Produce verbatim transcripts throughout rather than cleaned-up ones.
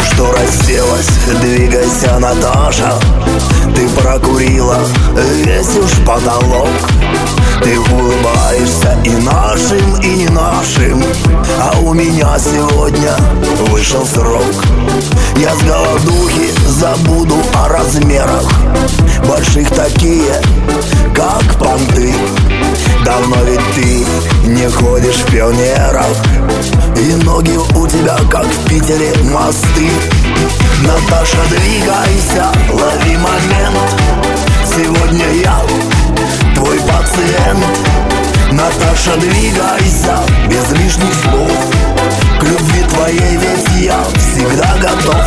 что расселась, двигайся, Наташа. Ты прокурила весь уж потолок. Ты улыбаешься и нашим, и не нашим. А у меня сегодня вышел срок. Я с голодухи забуду о размерах больших, такие, как понты. Давно ведь ты не ходишь в пионерах, и ноги у тебя, как в Питере, мосты. Наташа, двигайся, лови момент. Сегодня я твой пациент. Наташа, двигайся, без лишних слов. К любви твоей ведь я всегда готов.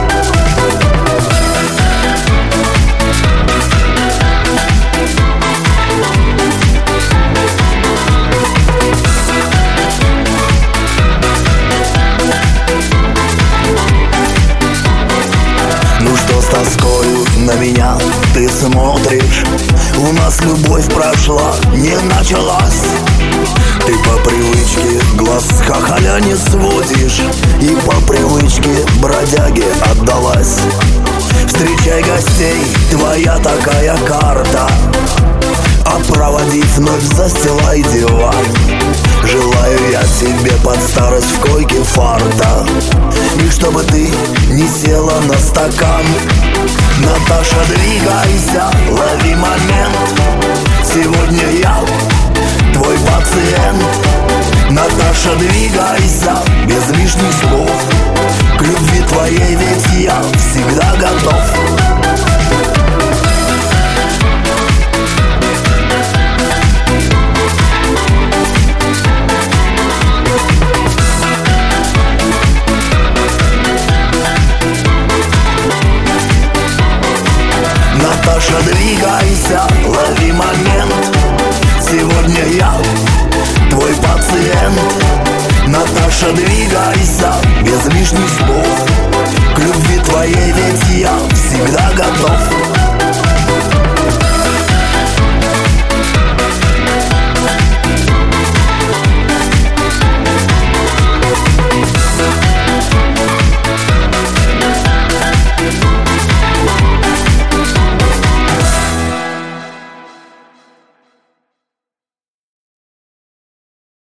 Ну что с тоскою на меня ты смотришь? У нас любовь прошла, не началась. Ты по привычке глаз с хахаля не сводишь, и по привычке бродяге отдалась. Встречай гостей, твоя такая карта, а проводить вновь застилай диван. Желаю я тебе под старость в койке фарта, и чтобы ты не села на стакан. Наташа, двигайся, лови момент. Сегодня я твой пациент. Наташа, двигайся, без лишних слов. К любви твоей ведь я всегда готов. Наташа, двигайся, лови момент. Сегодня я твой пациент. Наташа, двигайся, без лишних слов. К любви твоей ведь я всегда готов.